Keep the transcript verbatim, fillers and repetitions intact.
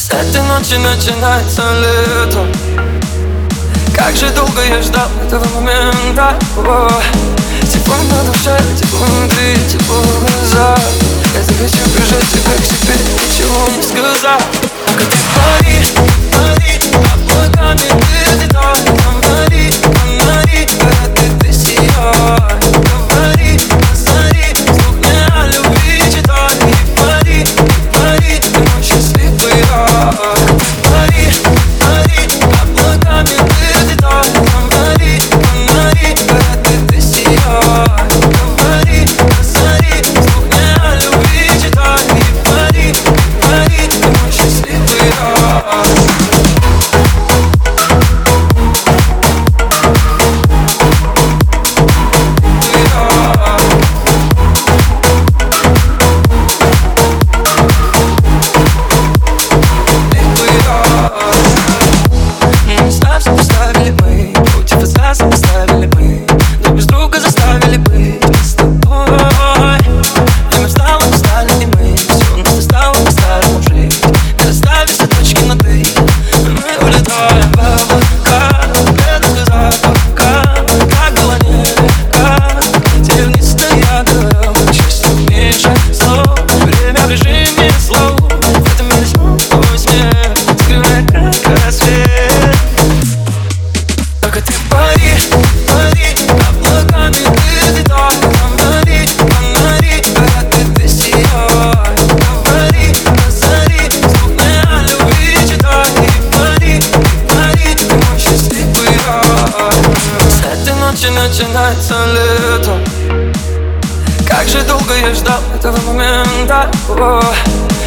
С этой ночи начинается лето. Как же долго я ждал этого момента. О, тепло на душе, тепло внутри, тепло в глазах. Я захочу прижать тебя к себе, ничего не сказав. Только ты пари, пари, облаками ты летай. Фонари, фонари, когда ты сияй. Говори, позори, вслух мне о любви читай. И пари, пари, ты мой счастливый рай. Пари, пари, облаками ты летай. Фонари, фонари, когда ты сияй. Говори, позори, вслух мне о любви читай. И пари, пари, ты мой счастливый рай. Начинается лето. Как же долго я ждал этого момента. О,